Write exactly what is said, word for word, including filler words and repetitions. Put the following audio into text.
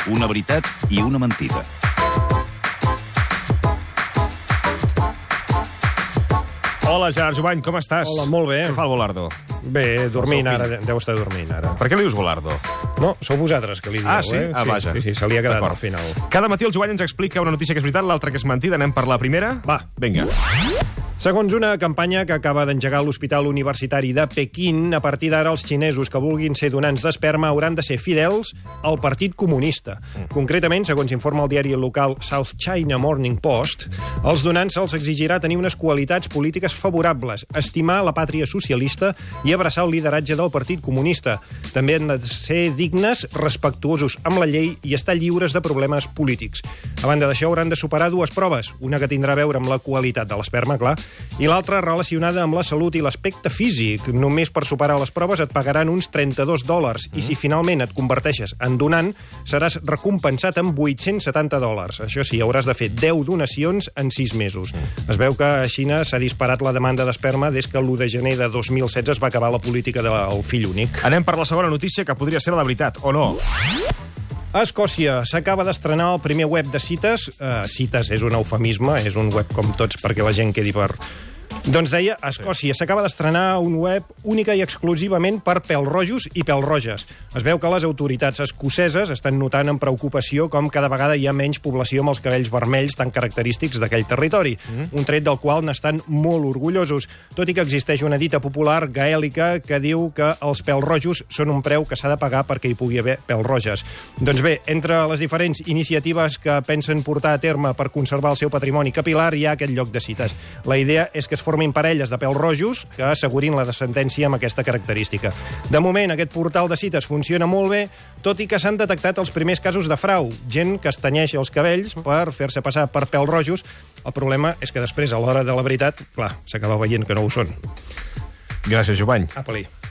Una veritat i una mentida. Hola, Gerard Jubany, com estàs? Hola, molt bé. Què fa el Volardo? Bé, dormint El seu ara, fill. deu estar dormint ara. Per què li dius Volardo? No, sou vosaltres que li dieu, Ah, sí? eh? Ah, vaja. Sí, sí, se li ha quedat D'acord. al final. Cada matí el Jubany ens explica una notícia que és veritat, l'altra que és mentida. Anem per la primera? Va. Vinga. Segons una campanya que acaba d'engegar l'Hospital Universitari de Pequín, a partir d'ara els xinesos que vulguin ser donants d'esperma hauran de ser fidels al Partit Comunista. Concretament, segons informa el diari local South China Morning Post, als donants se'ls exigirà tenir unes qualitats polítiques favorables, estimar la pàtria socialista i abraçar el lideratge del Partit Comunista. També han de ser dignes, respectuosos amb la llei i estar lliures de problemes polítics. A banda d'això, hauran de superar dues proves, una que tindrà a veure amb la qualitat de l'esperma, clar, i l'altra relacionada amb la salut i l'aspecte físic. Només per superar les proves et pagaran uns trenta-dos dòlars mm. i si finalment et converteixes en donant, seràs recompensat amb vuit-cents setanta dòlars. Això sí, hauràs de fer deu donacions en sis mesos. Mm. Es veu que a Xina s'ha disparat la demanda d'esperma des que l'u de gener de dos mil setze es va acabar la política del fill únic. Anem per la segona notícia, que podria ser la de veritat, o no? A Escòcia s'acaba d'estrenar el primer web de cites. Uh, cites és un eufemisme, és un web com tots perquè la gent quedi per... Doncs deia, a Escòcia s'acaba d'estrenar un web única i exclusivament per pèl-rojos i pèl-roges. Es veu que les autoritats escoceses estan notant amb preocupació com cada vegada hi ha menys població amb els cabells vermells tan característics d'aquell territori, mm. un tret del qual n'estan molt orgullosos, tot i que existeix una dita popular gaèlica que diu que els pèl-rojos són un preu que s'ha de pagar perquè hi pugui haver pèl-roges. Doncs bé, entre les diferents iniciatives que pensen portar a terme per conservar el seu patrimoni capilar hi ha aquest lloc de cites. La idea és que es formin parelles de pèl-rojos que assegurin la descendència amb aquesta característica. De moment, aquest portal de cites funciona molt bé, tot i que s'han detectat els primers casos de frau. Gent que es tenyeix els cabells per fer-se passar per pèl-rojos. El problema és que després, a l'hora de la veritat, clar, s'acaba veient que no ho són. Gràcies, Jubany. Apa-li.